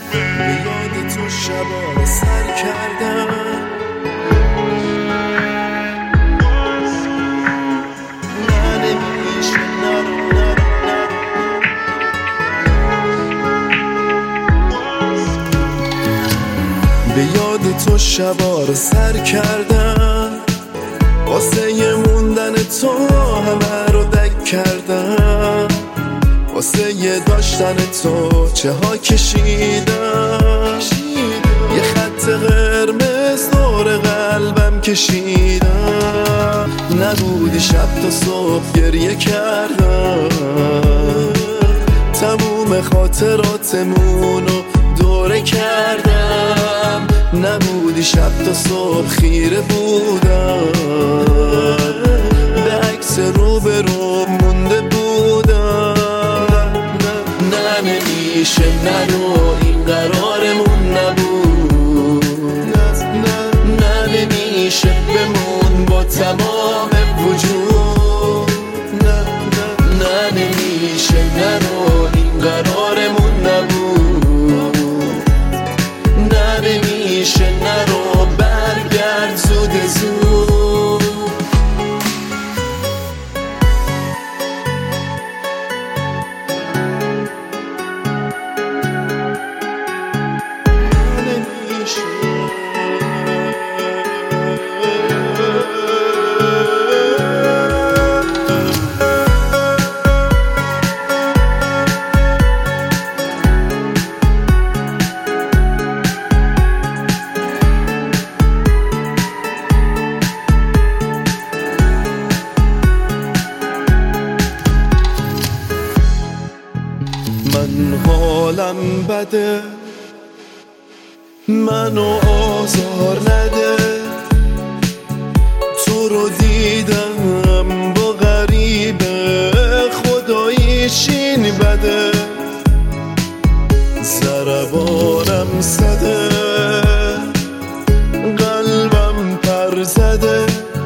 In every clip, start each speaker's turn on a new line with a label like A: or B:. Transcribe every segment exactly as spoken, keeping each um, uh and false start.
A: به یاد تو شبا سر کردم، نه نمیشه نرو نرو به یاد تو شبا رو سر کردم، واسه یه موندن تو همه رو دک کردم، واسه یه داشتن تو چه ها کشیدم، یه خط قرمز دور قلبم کشیدم، نبودی شب تا صبح گریه کردم، تموم خاطراتمونو دوره کردم، نبودی شب تا صبح خیره بودم، به عکس رو به رو مونده بودم، نه نمیشه نرو این قرارمون نبود، نه نمیشه بمون با تمام وجود، نه نمیشه نرو این قرارمون نبود، نه نمیشه نرو برگرد زود زود. من حالم بده، منو آزار نده، تو رو دیدم با غریبه خداییشین بده، ضربانم زده قلبم پر زده،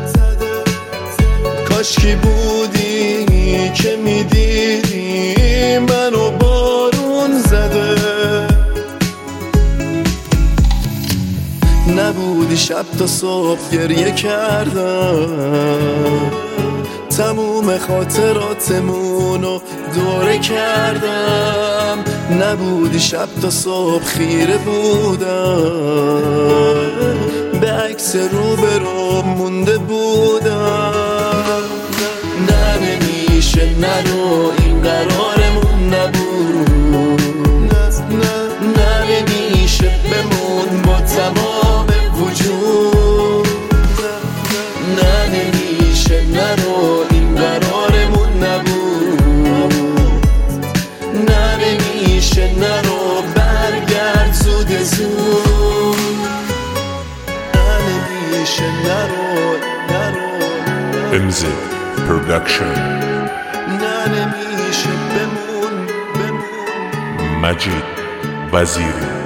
A: کاشکی بودی که میدیدی منو بارون زده، نبودی شب تا صبح گریه کردم، تموم خاطراتمونو دوره کردم، نبودی شب تا صبح خیره بودم، به عکس رو به رو مونده بودم، نه نمیشه نرو این قرارمون نبود، نه نمیشه بمون با تمام وجود، نه نمیشه نرو این قرارمون نبود، نه نمیشه نرو برگرد زود زود، نه نمیشه نرو نرو
B: امزی پرودکشن،
A: نه نمیشه بمون بمون
B: مجید وزیری.